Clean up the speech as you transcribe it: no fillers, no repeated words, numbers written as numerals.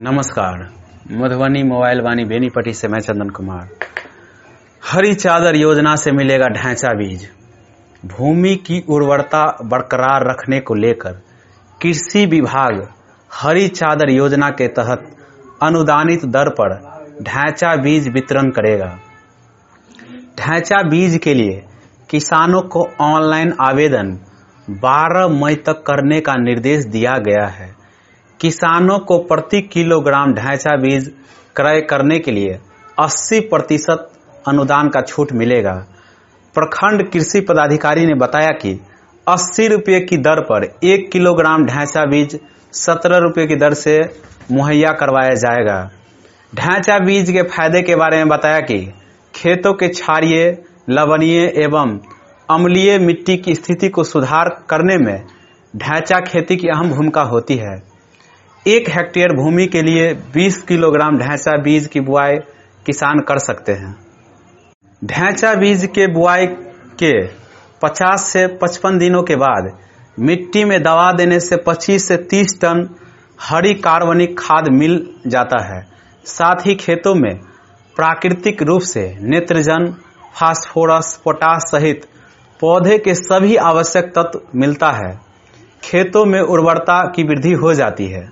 नमस्कार। मधुबनी मोबाइल वाणी बेनीपट्टी से मैं चंदन कुमार। हरी चादर योजना से मिलेगा ढैंचा बीज। भूमि की उर्वरता बरकरार रखने को लेकर कृषि विभाग हरी चादर योजना के तहत अनुदानित दर पर ढैंचा बीज वितरण करेगा। ढैंचा बीज के लिए किसानों को ऑनलाइन आवेदन 12 मई तक करने का निर्देश दिया गया है। किसानों को प्रति किलोग्राम ढैंचा बीज क्रय करने के लिए 80% अनुदान का छूट मिलेगा। प्रखंड कृषि पदाधिकारी ने बताया कि 80 रुपये की दर पर 1 किलोग्राम ढैंचा बीज 17 रुपये की दर से मुहैया करवाया जाएगा। ढैंचा बीज के फायदे के बारे में बताया कि खेतों के क्षारीय, लवणीय एवं अम्लीय मिट्टी की स्थिति को सुधार करने में ढैंचा खेती की अहम भूमिका होती है। 1 हेक्टेयर भूमि के लिए 20 किलोग्राम ढैंचा बीज की बुआई किसान कर सकते हैं। ढैंचा बीज के बुआई के 50 से 55 दिनों के बाद मिट्टी में दवा देने से 25 से 30 टन हरी कार्बनिक खाद मिल जाता है। साथ ही खेतों में प्राकृतिक रूप से नेत्रजन, फास्फोरस, पोटाश सहित पौधे के सभी आवश्यक तत्व मिलता है। खेतों में उर्वरता की वृद्धि हो जाती है।